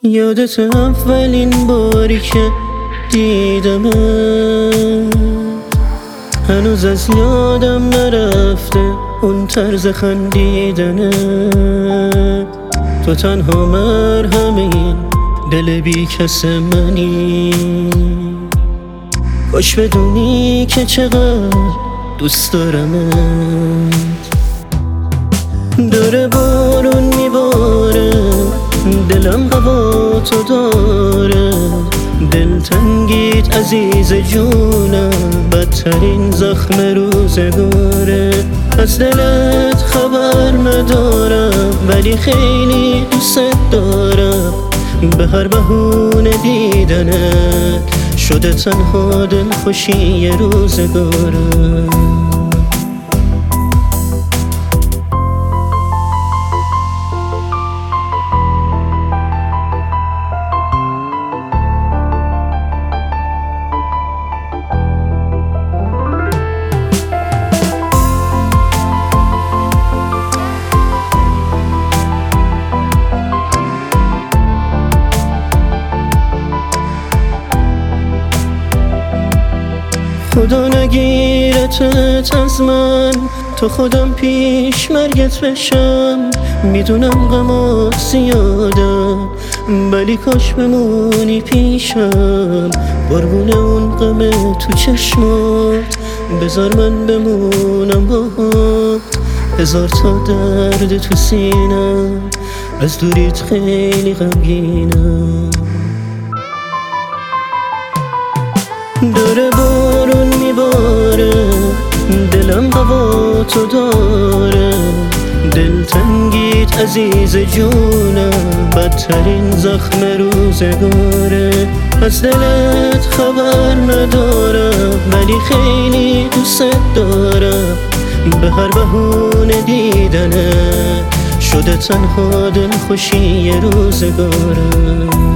یادت اولین باری که دیدمت، هنوز از یادم نرفته اون طرز خندیدنت. تو تنها مرهم این دل بی کس منی، کاش بدونی که چقدر دوست دارمت. داره بارون میباره، دلم هوا تو داره، دلتنگیت عزیز جونم بدترین زخم روزگاره. از دلت خبر ندارم ولی خیلی دوست دارم، به هر بهونه دیدنت شده تنها دلخوشی روزگارم. خدا نگیرتت از من، تا خودم پیش مرگت بشم. میدونم غمات زیاده ولی کاش بمونی پیشم، قربون اون غم تو چشمات بذار من بمونم باهات. هزار تا درد تو سینم، از دوریت خیلی غمگینم. داره بارون میباره، دلم هوا تو داره، دلتنگیت عزیز جونم بدترین زخم روزگاره. از دلت خبر ندارم ولی خیلی دوست دارم، به هر بهونه دیدنت شده تنها دلخوشی روزگارم.